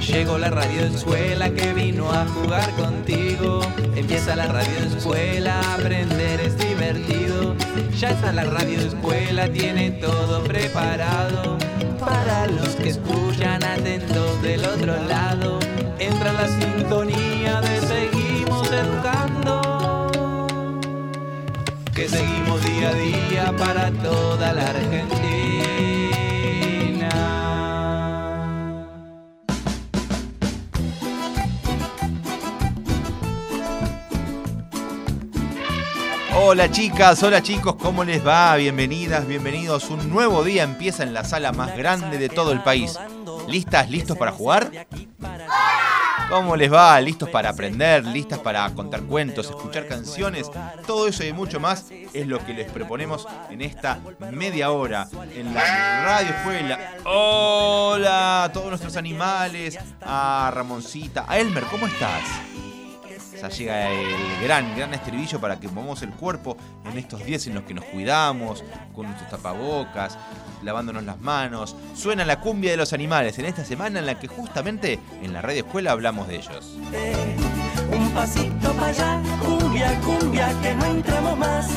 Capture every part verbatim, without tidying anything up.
Llegó la radioescuela que vino a jugar contigo. Empieza la radioescuela, aprender es divertido. Ya está la radioescuela, tiene todo preparado. Para los que escuchan atentos del otro lado, entra la sintonía de Seguimos Educando, que seguimos día a día para toda la Argentina. Hola chicas, hola chicos, ¿cómo les va? Bienvenidas, bienvenidos. Un nuevo día empieza en la sala más grande de todo el país. ¿Listas, listos para jugar? ¿Cómo les va? ¿Listos para aprender? ¿Listas para contar cuentos, escuchar canciones? Todo eso y mucho más es lo que les proponemos en esta media hora en la Radio Escuela. Hola a todos nuestros animales, a Ramoncita, a Elmer, ¿cómo estás? Ya llega el gran, gran estribillo para que movamos el cuerpo en estos días en los que nos cuidamos, con nuestros tapabocas, lavándonos las manos. Suena la cumbia de los animales en esta semana en la que justamente en la Radio Escuela hablamos de ellos. Un pasito para allá, cumbia, cumbia, que no entramos más.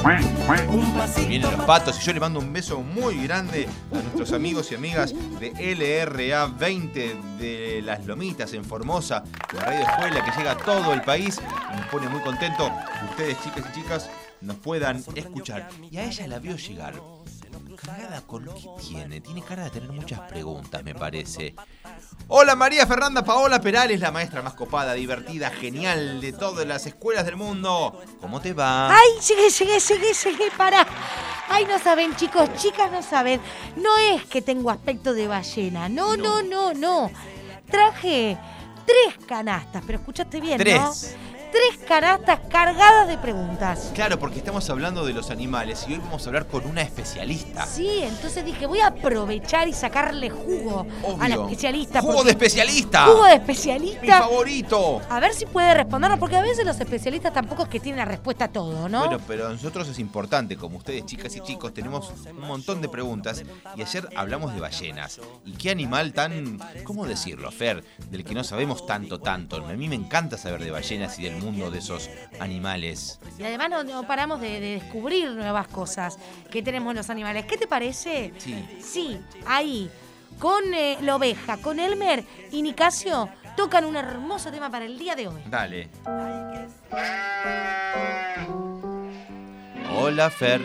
Vienen los patos y yo le mando un beso muy grande a nuestros amigos y amigas de L R A veinte de Las Lomitas en Formosa, la Radio Escuela que llega a todo el país y nos pone muy contento que ustedes, chicas y chicas, nos puedan escuchar. Y a ella la vio llegar cargada con lo que tiene, tiene cara de tener muchas preguntas, me parece. Hola María Fernanda Paola Perales, la maestra más copada, divertida, genial de todas las escuelas del mundo. ¿Cómo te va? Ay, llegué, llegué, llegué, llegué, pará. Ay, no saben, chicos, chicas, no saben. No es que tengo aspecto de ballena, no, no, no, no. Traje tres canastas, pero escuchaste bien, Tres. ¿no? Tres canastas cargadas de preguntas. Claro, porque estamos hablando de los animales y hoy vamos a hablar con una especialista. Sí, entonces dije, voy a aprovechar y sacarle jugo Obvio. a la especialista. ¡Jugo porque- de especialista! ¡Jugo de ¡Mi especialista! favorito! A ver si puede respondernos, porque a veces los especialistas tampoco es que tienen la respuesta a todo, ¿no? Bueno, pero a nosotros es importante, como ustedes, chicas y chicos, tenemos un montón de preguntas y ayer hablamos de ballenas. ¿Y qué animal tan, cómo decirlo, Fer, del que no sabemos tanto, tanto? A mí me encanta saber de ballenas y del mundo de esos animales. Y además no, no paramos de, de descubrir nuevas cosas que tenemos en los animales. ¿Qué te parece? Sí. Sí, ahí, con eh, la oveja, con Elmer y Nicasio, tocan un hermoso tema para el día de hoy. Dale. Hola, Fer.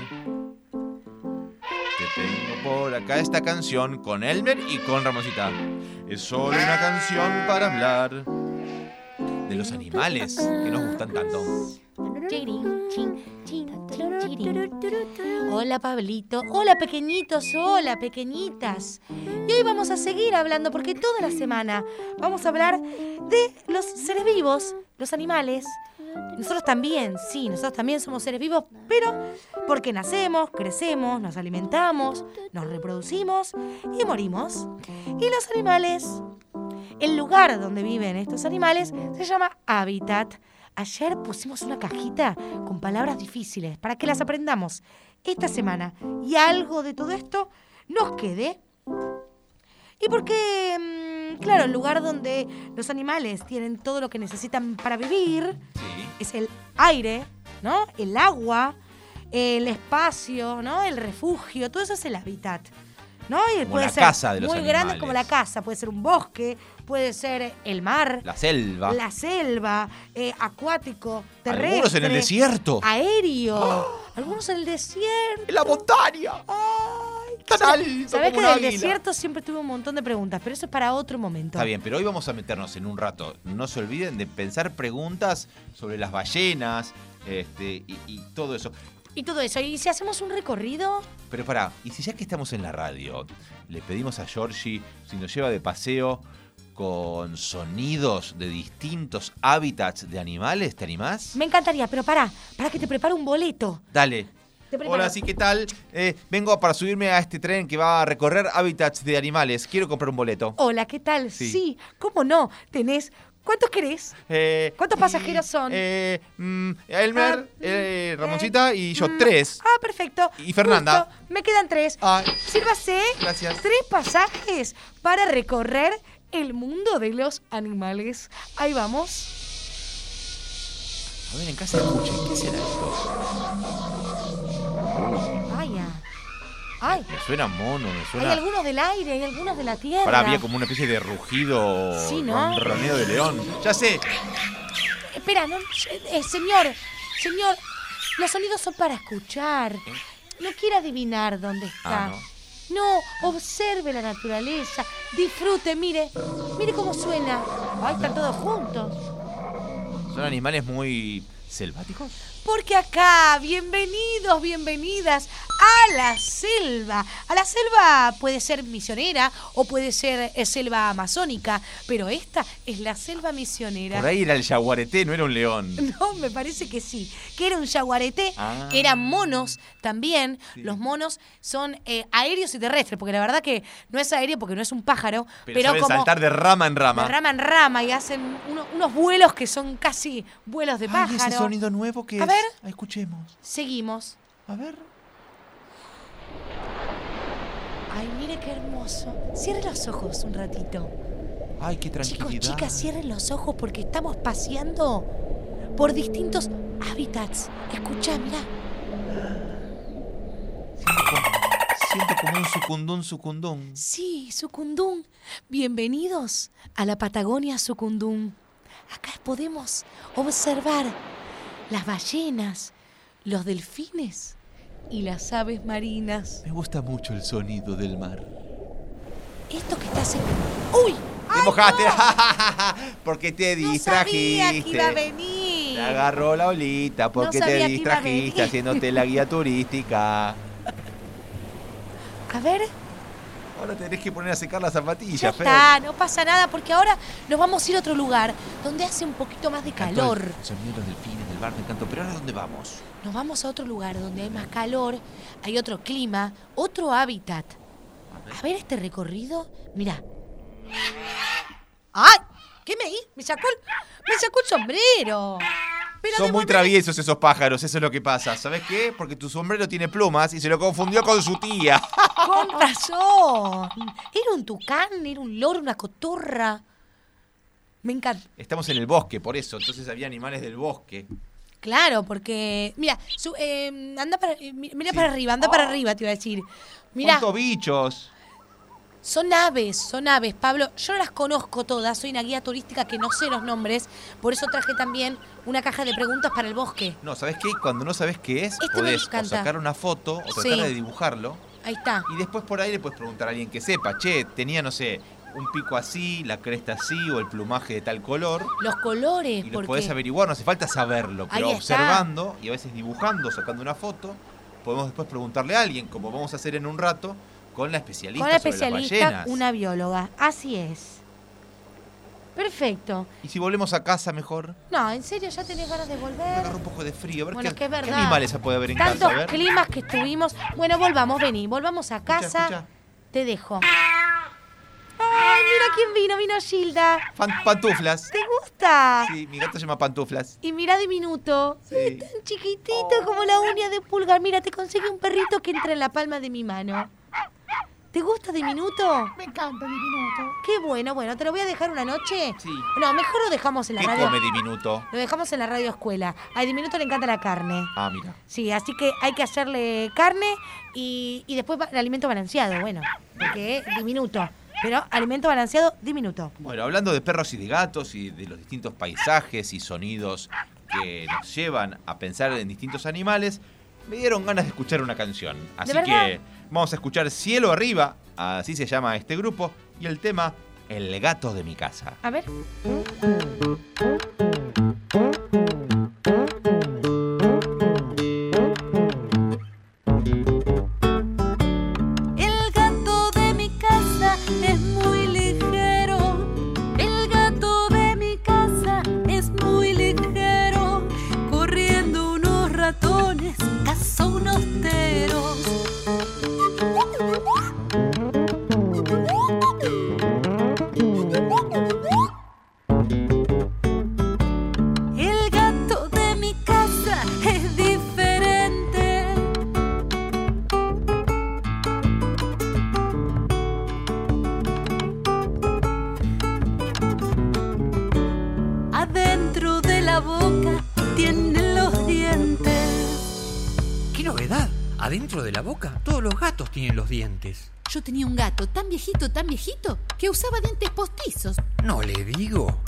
Te tengo por acá esta canción con Elmer y con Ramoncita. Es solo una canción para hablar de los animales que nos gustan tanto. Chirin, chin, chin, chin, chirin. Hola, Pablito. Hola, pequeñitos. Hola, pequeñitas. Y hoy vamos a seguir hablando, porque toda la semana vamos a hablar de los seres vivos, los animales. Nosotros también, sí, nosotros también somos seres vivos, pero porque nacemos, crecemos, nos alimentamos, nos reproducimos y morimos. Y los animales, el lugar donde viven estos animales se llama hábitat. Ayer pusimos una cajita con palabras difíciles para que las aprendamos esta semana y algo de todo esto nos quede. Y porque, mmm, claro, el lugar donde los animales tienen todo lo que necesitan para vivir Sí. es el aire, ¿no? El agua, el espacio, ¿no? El refugio, todo eso es el hábitat, ¿no? Y Como puede la ser casa de los muy grande animales. como la casa, puede ser un bosque, puede ser el mar, La selva. la selva, eh, acuático, terrestre. Algunos en el desierto. Aéreo. Algunos en el desierto. ¡En la montaña! Ay, ¡Tan alto ¿sabés como que un del águila! desierto siempre tuve un montón de preguntas? Pero eso es para otro momento. Está bien, pero hoy vamos a meternos en un rato. No se olviden de pensar preguntas sobre las ballenas este, y, y todo eso. Y todo eso. ¿Y si hacemos un recorrido? Pero pará, y si ya que estamos en la radio, le pedimos a Georgie si nos lleva de paseo con sonidos de distintos hábitats de animales, ¿te animás? Me encantaría, pero pará, para que te prepare un boleto. Dale. Te preparo. Hola, sí, ¿qué tal? Eh, vengo para subirme a este tren que va a recorrer hábitats de animales. Quiero comprar un boleto. Hola, ¿qué tal? Sí. Sí, ¿cómo no? Tenés... ¿Cuántos querés? Eh, ¿Cuántos y, pasajeros son? Eh, mm, Elmer, Ah, eh, mm, Ramoncita y yo, Mm, tres. Ah, perfecto. Y Fernanda. Justo, me quedan tres. Ah, Sírvase gracias. tres pasajes para recorrer el mundo de los animales. Ahí vamos. A ver, en casa escuchen, ¿qué será esto? Vaya. Ay. Me suena mono, me suena... Hay algunos del aire, hay algunos de la tierra. Pará, había como una especie de rugido, Sí, ¿no? ronroneo de león. Ya sé. Espera, no, eh, señor, señor, los sonidos son para escuchar. No quiere adivinar dónde está. Ah, No, observe la naturaleza, disfrute, mire, mire cómo suena. Ay, están todos juntos. Son animales muy selváticos. Porque acá, bienvenidos, bienvenidas a la selva. A la selva puede ser misionera o puede ser eh, selva amazónica, pero esta es la selva misionera. Por ahí era el yaguareté, no era un león. No, me parece que sí, que era un yaguareté, Ah. eran monos también. Sí. Los monos son eh, aéreos y terrestres, porque la verdad que no es aéreo porque no es un pájaro, Pero, pero, saben como saltar de rama en rama. de rama en rama y hacen uno- unos vuelos que son casi vuelos de Ay, pájaro. ese sonido nuevo que A es. ver. Ah, escuchemos. Seguimos. A ver. Ay, mire qué hermoso. Cierre los ojos un ratito. Ay, qué tranquilidad. Chicos, chicas, cierren los ojos porque estamos paseando por distintos hábitats. Escuchá, mirá. Siento como, siento como un sucundún, sucundún. Sí, Sucundún. Bienvenidos a la Patagonia Sucundún. Acá podemos observar las ballenas, los delfines y las aves marinas. Me gusta mucho el sonido del mar. Esto que está haciendo... ¡Uy! ¡Te mojaste! Porque te No distrajiste. sabía que iba a venir. Te agarró la olita porque No te sabía que iba a distrajiste venir. haciéndote la guía turística. A ver, Ahora tenés que poner a secar las ya zapatillas, Fer. está, no pasa nada porque ahora nos vamos a ir a otro lugar donde hace un poquito más de calor. El sonido de los delfines del bar me encantó. Pero ahora, ¿dónde vamos? Nos vamos a otro lugar donde hay más calor, hay otro clima, otro hábitat. A ver este recorrido, mira. ¡Ay! ¿Qué me hizo? Me sacó el, me sacó el sombrero. Pero Son muy devolvé- traviesos esos pájaros, eso es lo que pasa. ¿Sabes qué? Porque tu sombrero tiene plumas y se lo confundió con su tía. Con razón. Era un tucán, era un loro, una cotorra. Me encanta. Estamos en el bosque, por eso. Entonces había animales del bosque. Claro, porque. Mira, su- eh, anda para. eh, mi- mira Sí. para arriba, anda para arriba, te iba a decir. Mira, ¿Cuántos bichos? son aves, son aves, Pablo. Yo no las conozco todas, soy una guía turística que no sé los nombres. Por eso traje también una caja de preguntas para el bosque. No, ¿sabes qué? Cuando no sabes qué es, Este me podés o encanta. sacar una foto o tratar Sí. de dibujarlo. Ahí está. Y después por ahí le puedes preguntar a alguien que sepa. Che, tenía, no sé, un pico así, la cresta así o el plumaje de tal color. Los colores, Y lo porque. podés averiguar, no hace falta saberlo. Pero Ahí está. observando y a veces dibujando, sacando una foto, podemos después preguntarle a alguien, como vamos a hacer en un rato, con la especialista Con la sobre las especialista, ballenas. una bióloga. Así es. Perfecto. Y si volvemos a casa mejor, No, en serio, ya tenés ganas de me volver. agarra un poco de frío. A ver Bueno, qué, que es qué verdad. animales se puede ver en Tantos casa. A ver. climas que estuvimos. Bueno, volvamos, vení, volvamos a casa. escucha. Te dejo. Ay, mira quién vino, vino Gilda. Fan- pantuflas. ¿Te gusta? Sí, mi gato se llama Pantuflas. Y mira Diminuto. Sí. Es tan chiquitito como la uña de pulgar. Mira, te conseguí un perrito que entra en la palma de mi mano. ¿Te gusta Diminuto? Me encanta Diminuto. Qué bueno, bueno, ¿te lo voy a dejar una noche? Sí. No, mejor lo dejamos en la ¿Qué radio. come Diminuto? Lo dejamos en la radio escuela. A Diminuto le encanta la carne. Ah, mira. Sí, así que hay que hacerle carne y, y después ba- alimento balanceado, bueno, porque es diminuto. Pero alimento balanceado, diminuto. Bueno, hablando de perros y de gatos y de los distintos paisajes y sonidos que nos llevan a pensar en distintos animales, me dieron ganas de escuchar una canción. Así verdad? que vamos a escuchar Cielo Arriba, así se llama este grupo, y el tema El gato de mi casa. A ver. El gato de mi casa es muy ligero. El gato de mi casa es muy ligero. Corriendo unos ratones, cazó unos teros. la boca tienen los dientes. ¡Qué novedad! Adentro de la boca, todos los gatos tienen los dientes. Yo tenía un gato tan viejito, tan viejito, que usaba dientes postizos. No le digo.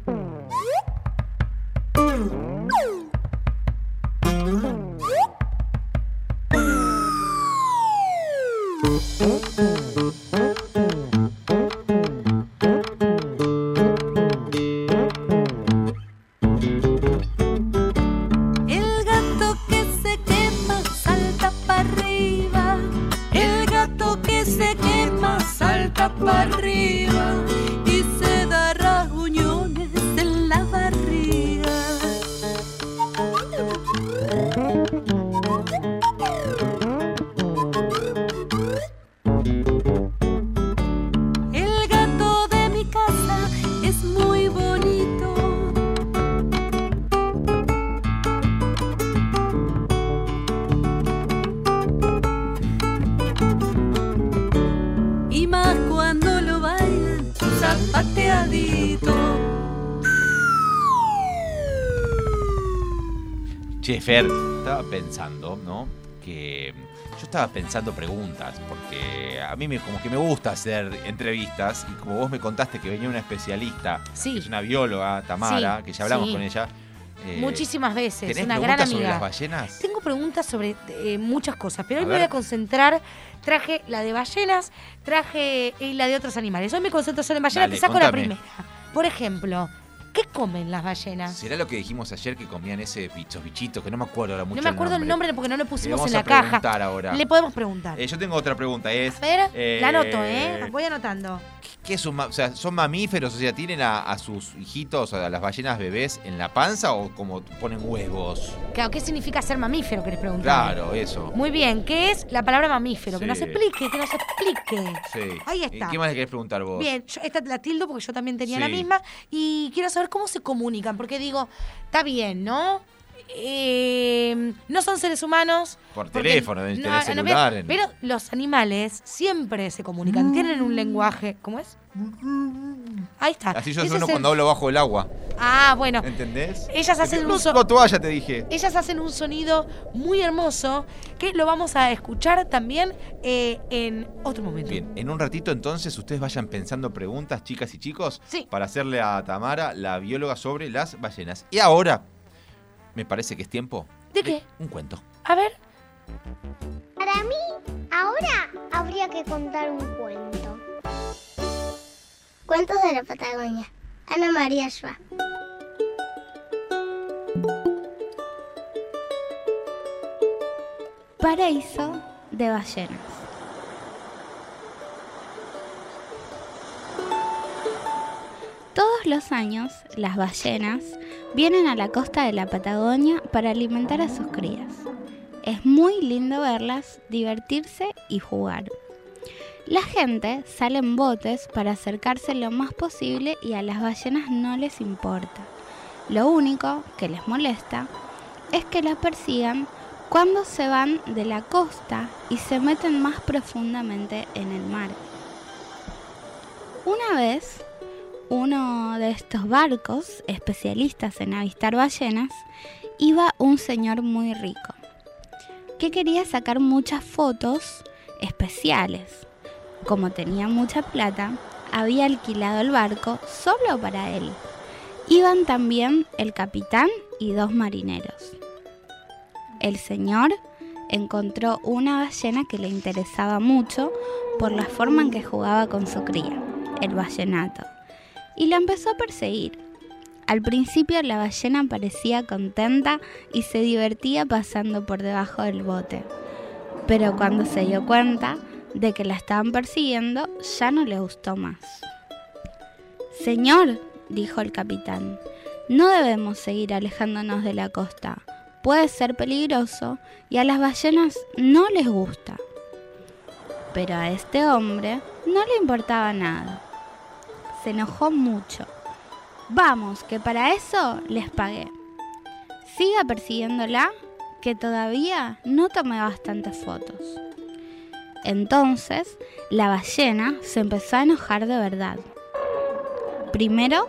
El gato que se quema salta para arriba. El gato que se quema salta para arriba y se da rasguñones en la barriga. El gato de mi casa es muy bonito. Y más cuando lo bailan zapateadito. Che, Fer, estaba pensando, ¿no? Que yo estaba pensando preguntas, porque a mí me, como que me gusta hacer entrevistas, y como vos me contaste que venía una especialista, Sí. que es una bióloga, Tamara, Sí, que ya hablamos sí. con ella. eh, Muchísimas veces, ¿Tenés una preguntas gran sobre amiga. las ballenas? Tengo preguntas sobre eh, muchas cosas, pero hoy A me voy ver. a concentrar. Traje la de ballenas, traje eh, la de otros animales. Hoy me concentro solo en ballenas, Dale, te saco contame. la primera. Por ejemplo, ¿qué comen las ballenas? ¿Será lo que dijimos ayer, que comían ese bichos bichitos, que no me acuerdo ahora mucho No me acuerdo el nombre porque no lo Le pusimos vamos en a la caja. preguntar ahora. Le podemos preguntar. Eh, yo tengo otra pregunta, es... A ver, eh, la anoto, ¿eh? Voy anotando. ¿Qué es un ma- o sea, son mamíferos? O sea, ¿tienen a, a sus hijitos, a las ballenas bebés en la panza o como ponen huevos? Claro, ¿qué significa ser mamífero? ¿Querés preguntar? Claro, eso. Muy bien, ¿qué es la palabra mamífero? Que Sí. nos explique, que nos explique. Sí. Ahí ¿Y está. ¿Qué más le querés preguntar vos? Bien, yo esta la tildo porque yo también tenía la Sí. misma y quiero saber cómo se comunican, porque digo, está bien, ¿no? Eh, no son seres humanos. Por porque- teléfono, deben tener pero- celular en- Pero los animales siempre se comunican, tienen un lenguaje, ¿cómo es? Ahí está. Así yo Ese sueno es el- cuando hablo bajo el agua. Ah, bueno. ¿Entendés? Ellas hacen No, un so- no, toalla, te dije. Ellas hacen un sonido muy hermoso que lo vamos a escuchar también eh, en otro momento. Bien, en un ratito entonces ustedes vayan pensando preguntas, chicas y chicos, Sí. para hacerle a Tamara, la bióloga, sobre las ballenas. Y ahora, me parece que es tiempo ¿De qué? un cuento. A ver. Para mí, ahora habría que contar un cuento. Cuentos de la Patagonia. Ana María Schwa. Paraíso de ballenas. Todos los años, las ballenas vienen a la costa de la Patagonia para alimentar a sus crías. Es muy lindo verlas, divertirse y jugar. La gente sale en botes para acercarse lo más posible y a las ballenas no les importa. Lo único que les molesta es que las persigan cuando se van de la costa y se meten más profundamente en el mar. Una vez, uno de estos barcos, especialistas en avistar ballenas, iba un señor muy rico, que quería sacar muchas fotos especiales. Como tenía mucha plata, había alquilado el barco solo para él. Iban también el capitán y dos marineros. El señor encontró una ballena que le interesaba mucho por la forma en que jugaba con su cría, el ballenato, y la empezó a perseguir. Al principio la ballena parecía contenta y se divertía pasando por debajo del bote, pero cuando se dio cuenta de que la estaban persiguiendo, ya no le gustó más. «Señor», dijo el capitán, «no debemos seguir alejándonos de la costa. Puede ser peligroso y a las ballenas no les gusta». Pero a este hombre no le importaba nada. Se enojó mucho. «Vamos, que para eso les pagué. Siga persiguiéndola, que todavía no tomé bastantes fotos». Entonces, la ballena se empezó a enojar de verdad. Primero,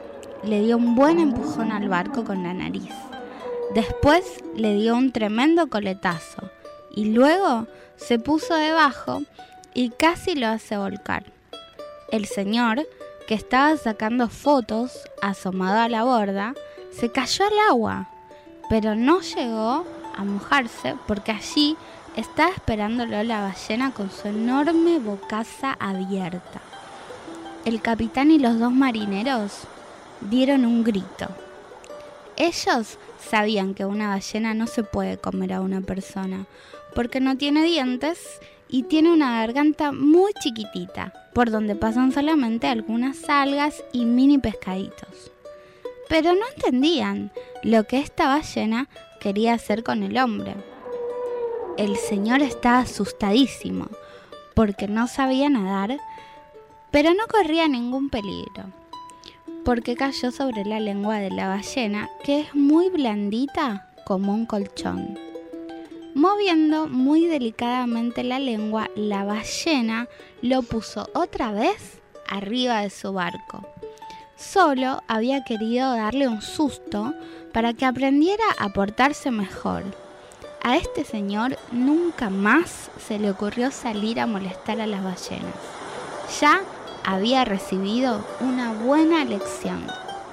le dio un buen empujón al barco con la nariz. Después le dio un tremendo coletazo y luego se puso debajo y casi lo hace volcar. El señor, que estaba sacando fotos asomado a la borda, se cayó al agua, pero no llegó a mojarse porque allí estaba esperándolo la ballena con su enorme bocaza abierta. El capitán y los dos marineros dieron un grito. Ellos sabían que una ballena no se puede comer a una persona porque no tiene dientes y tiene una garganta muy chiquitita, por donde pasan solamente algunas algas y mini pescaditos. Pero no entendían lo que esta ballena quería hacer con el hombre. El señor estaba asustadísimo porque no sabía nadar, pero no corría ningún peligro, porque cayó sobre la lengua de la ballena, que es muy blandita como un colchón. Moviendo muy delicadamente la lengua, la ballena lo puso otra vez arriba de su barco. Solo había querido darle un susto para que aprendiera a portarse mejor. A este señor nunca más se le ocurrió salir a molestar a las ballenas. Ya había recibido una buena lección.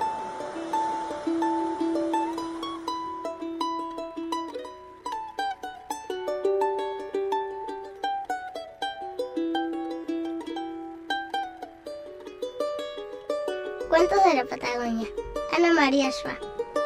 Cuentos de la Patagonia. Ana María Schwa.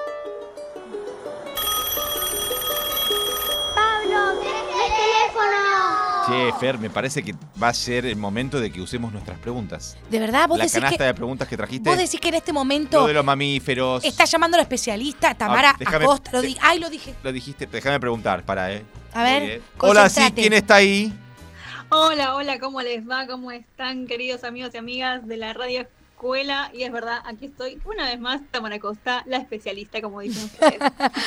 ¡Pablo, el teléfono! Che, Fer, me parece que va a ser el momento de que usemos nuestras preguntas. ¿De verdad? ¿Vos La decís canasta que, de preguntas que trajiste. vos decís que en este momento Lo de los mamíferos. está llamando a la especialista Tamara Ah, déjame- Acosta? Lo de- di- Ay, lo dije. Lo dijiste, déjame preguntar, para, eh. A ver, Muy bien. Hola, sí, concentrate. ¿quién está ahí? Hola, hola, ¿cómo les va? ¿Cómo están, queridos amigos y amigas de la Radio Escuela? Y es verdad, aquí estoy una vez más, Tamara Acosta, la especialista, como dicen ustedes.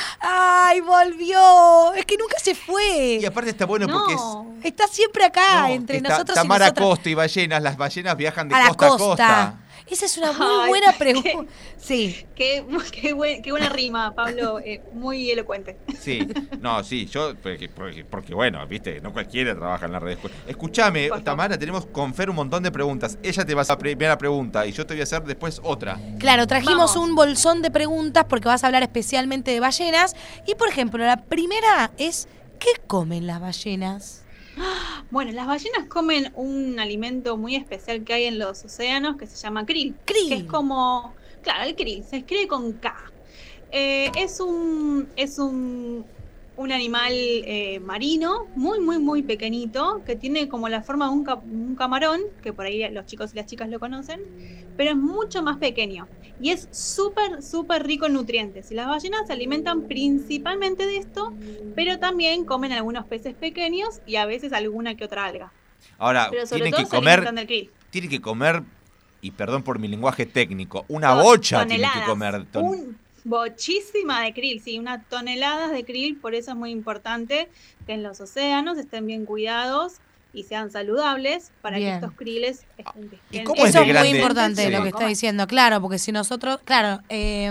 ¡Ay, volvió! Es que nunca se fue. Y aparte está bueno porque es. No, Está siempre acá, No, entre está nosotros Tamara y nosotras. Costa y ballenas, las ballenas viajan de A la costa costa. a costa. Esa es una muy Ay, buena qué- pregunta. Sí. qué, qué, buen- qué buena rima, Pablo, eh, muy elocuente. Sí, no, sí, yo, porque, porque, porque, bueno, viste, no cualquiera trabaja en la red. Escúchame, Por favor. Tamara, tenemos con Fer un montón de preguntas. Ella te va a hacer la primera pregunta y yo te voy a hacer después otra. Claro, trajimos Vamos. un bolsón de preguntas porque vas a hablar especialmente de ballenas. Y, por ejemplo, la primera es, ¿qué comen las ballenas? Bueno, las ballenas comen un alimento muy especial que hay en los océanos que se llama krill. Krill. Que es como, claro, el krill, se escribe con K. Eh, es un, es un, un animal eh, marino muy, muy, muy pequeñito que tiene como la forma de un, ca- un camarón, que por ahí los chicos y las chicas lo conocen, pero es mucho más pequeño y es súper, súper rico en nutrientes. Y las ballenas se alimentan principalmente de esto, pero también comen algunos peces pequeños y a veces alguna que otra alga. Ahora, Pero sobre tienen todo que se comer, alimentan del krill. tienen que comer, y perdón por mi lenguaje técnico, una Ton- bocha tienen que toneladas. comer. Ton- Un bochísima de krill, sí, unas toneladas de krill, por eso es muy importante que en los océanos estén bien cuidados y sean saludables para Bien. que estos krilles estén ¿Y estén- cómo es Eso de es muy grande? importante Sí. lo que está diciendo, claro, porque si nosotros, claro,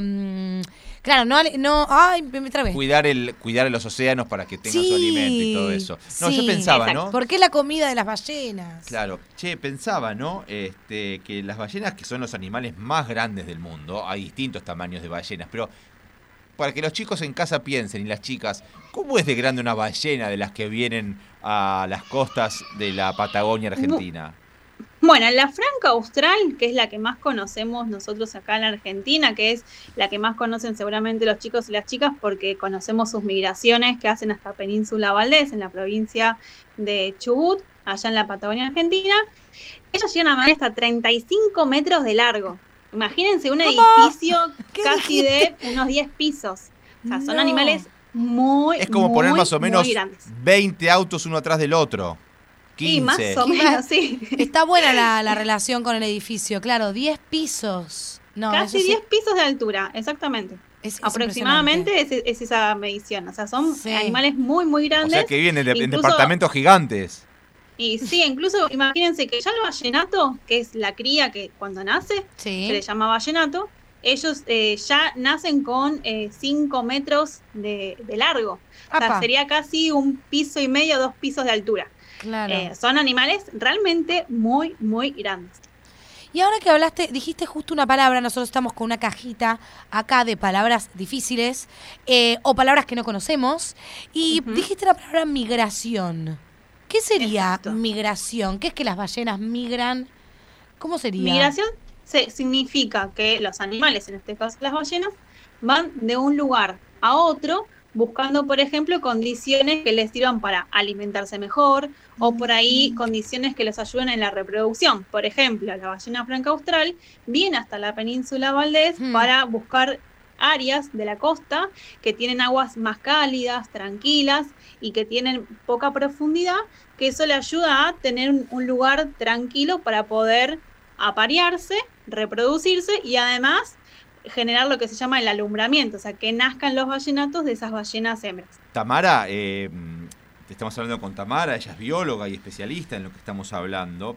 eh, claro, no, no, ay, me, me trabé. Cuidar el cuidar los océanos para que tengan Sí, su alimento y todo eso. No, yo sí. pensaba, Exacto. ¿no? ¿Por qué la comida de las ballenas? Claro, che, pensaba, ¿no? Este, que las ballenas, que son los animales más grandes del mundo, hay distintos tamaños de ballenas, pero para que los chicos en casa piensen y las chicas, ¿cómo es de grande una ballena de las que vienen a las costas de la Patagonia Argentina? Bueno, la franca austral, que es la que más conocemos nosotros acá en la Argentina, que es la que más conocen seguramente los chicos y las chicas porque conocemos sus migraciones que hacen hasta Península Valdés, en la provincia de Chubut, allá en la Patagonia Argentina. Ellos llegan a medir hasta treinta y cinco metros de largo. Imagínense un ¿Cómo? edificio ¿Qué casi dijiste? de unos diez pisos. O sea, son No. animales muy, Es como poner muy, más o menos muy grandes. veinte autos uno atrás del otro. quince. Y más o menos, sí. Está buena la, la relación con el edificio, claro, diez pisos. No, Casi eso sí, diez pisos de altura, exactamente. es- es Aproximadamente es, es esa medición. O sea, son Sí. animales muy, muy O grandes. sea que vienen de, en Incluso- departamentos gigantes. Y sí, incluso imagínense que ya el vallenato, que es la cría que cuando nace, Sí. se le llama vallenato, ellos eh, ya nacen con cinco metros de, de largo. O sea, sería casi un piso y medio, dos pisos de altura. Claro. Eh, son animales realmente muy, muy grandes. Y ahora que hablaste, dijiste justo una palabra, nosotros estamos con una cajita acá de palabras difíciles eh, o palabras que no conocemos, y uh-huh. dijiste la palabra migración. ¿Qué sería Exacto. migración? ¿Qué es que las ballenas migran? ¿Cómo sería? Migración se, significa que los animales, en este caso las ballenas, van de un lugar a otro buscando, por ejemplo, condiciones que les sirvan para alimentarse mejor o por ahí condiciones que los ayuden en la reproducción. Por ejemplo, la ballena franca austral viene hasta la península Valdés hmm. para buscar áreas de la costa que tienen aguas más cálidas, tranquilas y que tienen poca profundidad, que eso le ayuda a tener un lugar tranquilo para poder aparearse, reproducirse y además generar lo que se llama el alumbramiento, o sea, que nazcan los ballenatos de esas ballenas hembras. Tamara, eh, estamos hablando con Tamara, ella es bióloga y especialista en lo que estamos hablando.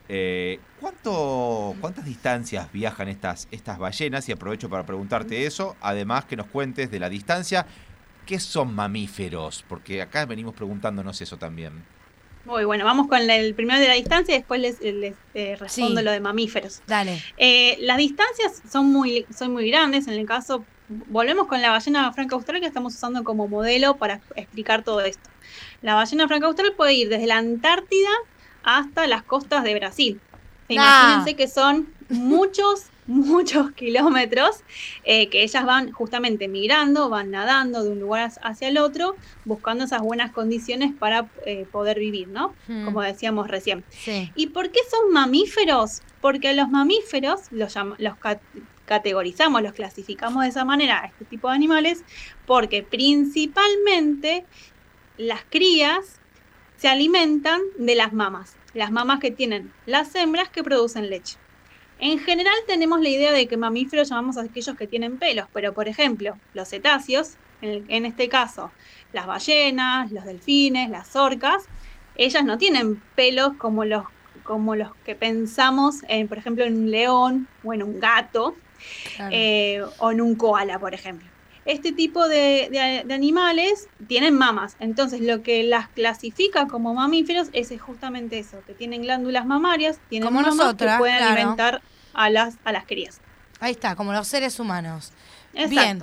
Eh, ¿cuánto, ¿Cuántas distancias viajan estas, estas ballenas? Y aprovecho para preguntarte eso, además que nos cuentes de la distancia, ¿qué son mamíferos? Porque acá venimos preguntándonos eso también. Muy bueno, vamos con el primero de la distancia y después les, les eh, respondo sí. lo de mamíferos. Dale. Eh, las distancias son muy, son muy grandes. En el caso, volvemos con la ballena franca austral que estamos usando como modelo para explicar todo esto. La ballena franca austral puede ir desde la Antártida hasta las costas de Brasil. Nah. Imagínense que son muchos, muchos kilómetros eh, que ellas van justamente migrando, van nadando de un lugar hacia el otro, buscando esas buenas condiciones para eh, poder vivir, ¿no? Hmm. Como decíamos recién. Sí. ¿Y por qué son mamíferos? Porque a los mamíferos los, los cat categorizamos, los clasificamos de esa manera, a este tipo de animales, porque principalmente las crías se alimentan de las mamas, las mamas que tienen las hembras que producen leche. En general tenemos la idea de que mamíferos llamamos a aquellos que tienen pelos, pero por ejemplo, los cetáceos, en, en este caso, las ballenas, los delfines, las orcas, ellas no tienen pelos como los, como los que pensamos, en, por ejemplo, en un león o en un gato, claro. eh, o en un koala, por ejemplo. Este tipo de, de, de animales tienen mamas, entonces lo que las clasifica como mamíferos es justamente eso, que tienen glándulas mamarias, tienen como mamas nosotras, que pueden claro. alimentar a las, a las crías. Ahí está, como los seres humanos. Exacto. Bien.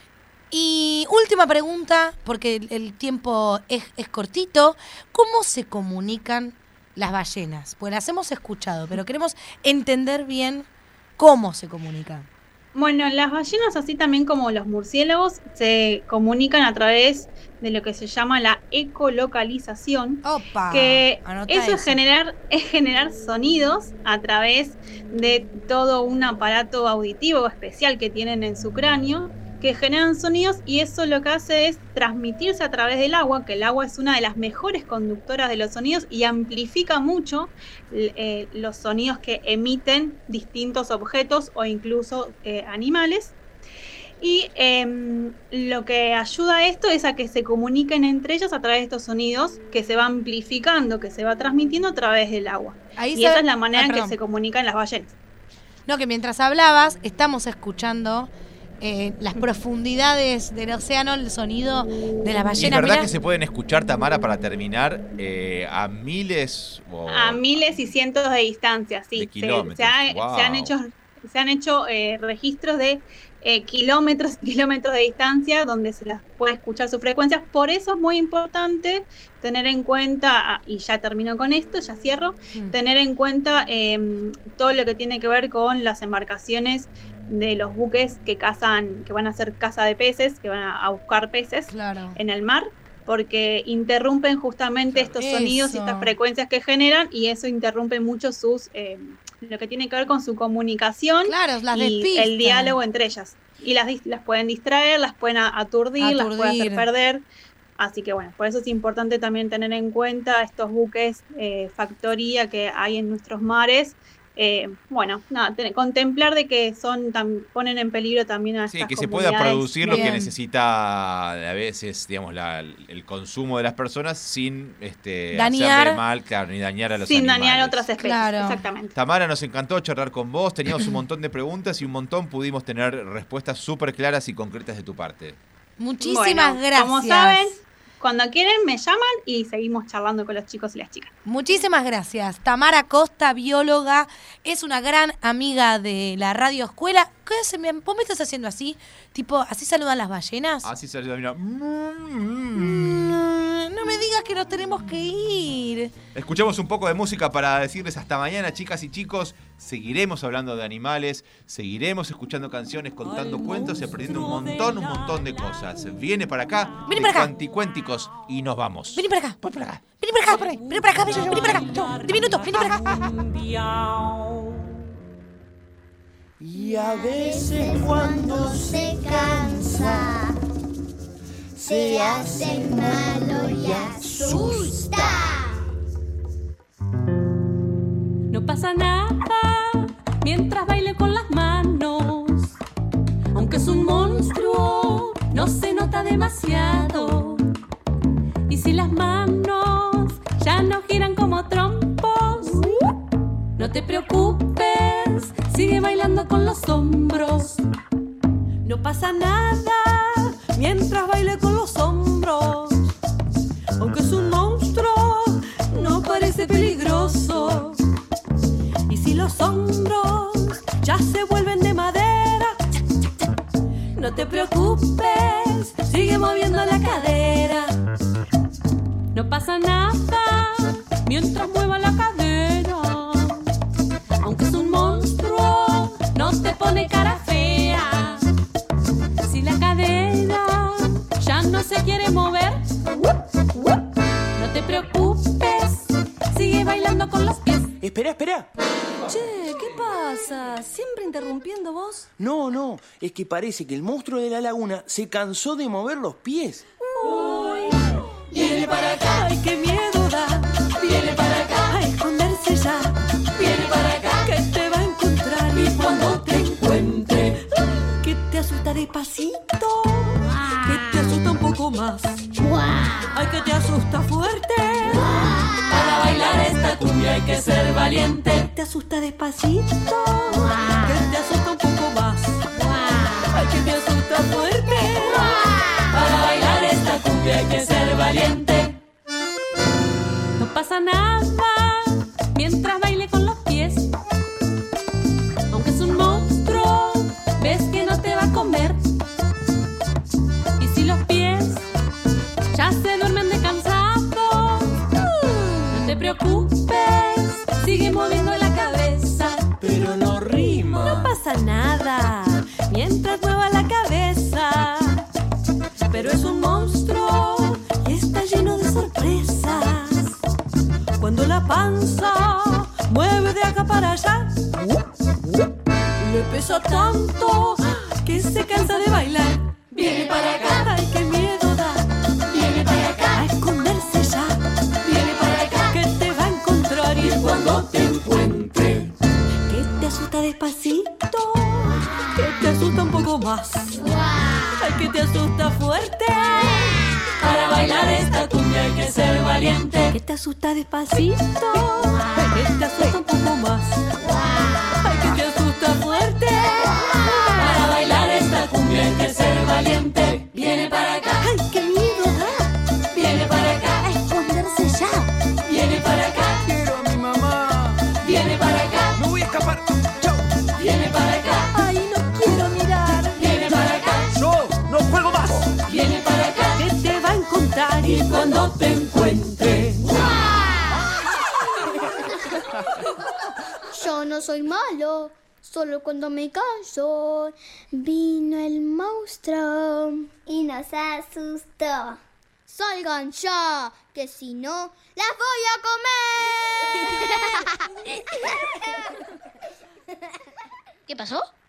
Y última pregunta, porque el, el tiempo es, es cortito, ¿cómo se comunican las ballenas? Pues las hemos escuchado, pero queremos entender bien cómo se comunican. Bueno, las ballenas, así también como los murciélagos, se comunican a través de lo que se llama la ecolocalización. Opa, que anota eso, eso. Es, generar, es generar sonidos a través de todo un aparato auditivo especial que tienen en su cráneo, que generan sonidos y eso lo que hace es transmitirse a través del agua, que el agua es una de las mejores conductoras de los sonidos y amplifica mucho eh, los sonidos que emiten distintos objetos o incluso eh, animales. Y eh, lo que ayuda a esto es a que se comuniquen entre ellos a través de estos sonidos que se va amplificando, que se va transmitiendo a través del agua. Ahí y se... esa es la manera ah, en que se comunican las ballenas. No, que mientras hablabas, estamos escuchando eh, las profundidades del océano, el sonido de las ballenas. ¿Y es verdad Mirá. que se pueden escuchar, Tamara, para terminar, eh, a miles o... A miles y cientos de distancias, sí. De kilómetros. Se, se, ha, Wow. se han hecho, se han hecho eh, registros de eh, kilómetros y kilómetros de distancia donde se las puede escuchar sus frecuencias. Por eso es muy importante tener en cuenta, y ya termino con esto, ya cierro, mm. tener en cuenta eh, todo lo que tiene que ver con las embarcaciones de los buques que cazan, que van a hacer caza de peces, que van a, a buscar peces claro. en el mar, porque interrumpen justamente claro. estos sonidos Eso. y estas frecuencias que generan, y eso interrumpe mucho sus eh, lo que tiene que ver con su comunicación claro, las y despistan. el diálogo entre ellas. Y las, las pueden distraer, las pueden aturdir, aturdir, las pueden hacer perder. Así que bueno, por eso es importante también tener en cuenta estos buques eh, factoría que hay en nuestros mares, eh, bueno, nada, ten- contemplar de que son tam- ponen en peligro también a Sí, estas que se pueda comunidades. producir lo que Bien. necesita a veces, digamos, la- el consumo de las personas sin este, Dañar. hacerle mal, claro, ni dañar a los Sin animales. dañar otras especies, Claro. exactamente. Tamara, nos encantó charlar con vos, teníamos un montón de preguntas y un montón pudimos tener respuestas súper claras y concretas de tu parte. Muchísimas Bueno, gracias. Como saben, cuando quieren me llaman y seguimos charlando con los chicos y las chicas. Muchísimas gracias. Tamara Costa, bióloga, es una gran amiga de la radio escuela. ¿Qué se me, ¿Vos me estás haciendo así? Tipo, ¿así saludan las ballenas? Así se mira. Mm, no me digas que nos tenemos que ir. Escuchamos un poco de música para decirles hasta mañana, chicas y chicos. Seguiremos hablando de animales, seguiremos escuchando canciones, contando cuentos y aprendiendo un montón, un montón de cosas. Viene para acá, Vení de para acá. Cuanticuénticos, y nos vamos. Vení para acá. Voy para acá. Vení para acá, por ahí. Vení para acá, bello. Vení para acá. Chau. Diminuto, vení para acá. Y a veces cuando se cansa, se hace malo y asusta. No pasa nada mientras baile con las manos. Aunque es un monstruo, no se nota demasiado. Y si las manos ya no giran como trompos, no te preocupes, sigue bailando con los hombros. No pasa nada mientras baile con los hombros. Aunque es un monstruo, no parece peligroso. Y si los hombros ya se vuelven de madera, no te preocupes, sigue moviendo la cadera. No pasa nada mientras mueva la cadera. Aunque es un monstruo, no te pone cara fea. Si la cadera ya no se quiere mover, no te preocupes, sigue bailando con los pies. Espera, espera. Che, ¿qué pasa? ¿Siempre interrumpiendo vos? No, no, es que parece que el monstruo de la laguna se cansó de mover los pies. Uy, viene para acá, ay, qué miedo da. Viene para acá, a esconderse ya. Viene para acá, que te va a encontrar. Y cuando te encuentre, que te asusta despacito, que te asusta un poco más. Ay, que te asusta fuerte. Para bailar esta cumbia hay que ser valiente. Te asusta despacito, que te asusta un poco más. Ay, que te asusta fuerte. Para bailar esta cumbia hay que ser valiente. No pasa nada mientras baile con los pies. Aunque es un monstruo, ves que no te va a comer. Y si los pies ya se duermen de cansados, no te preocupes, sigue moviendo la cabeza. Pero no rima. No pasa nada mientras mueva la cabeza. Pero es un monstruo y está lleno de sorpresas. Cuando la panza mueve de acá para allá, le pesa tanto que se cansa de bailar. Viene para acá, ay, qué miedo da. Viene para acá, a esconderse ya. Viene para acá, que te va a encontrar. Y cuando te encuentre, que te asusta despacito, que te asusta un poco más. Ay, que te asusta fuerte. Para bailar esta cumbia hay que ser valiente. Que te asusta despacito, que te asusta un poco más. Ay, que te asusta fuerte. Para bailar esta cumbia hay que ser valiente. Viene para acá, ay, qué miedo da. Viene para acá, a esconderse ya. Viene para acá, Quiero a mi mamá. viene para acá. Me voy a escapar. Chao. Viene para acá, ay, no quiero mirar. Viene para acá, Yo no juego más. viene para acá, que te va a encontrar. Y cuando te encuentre, Yo no soy malo, solo cuando me canso. Vino el monstruo y nos asustó. Salgan ya, que si no, las voy a comer. ¿Qué pasó?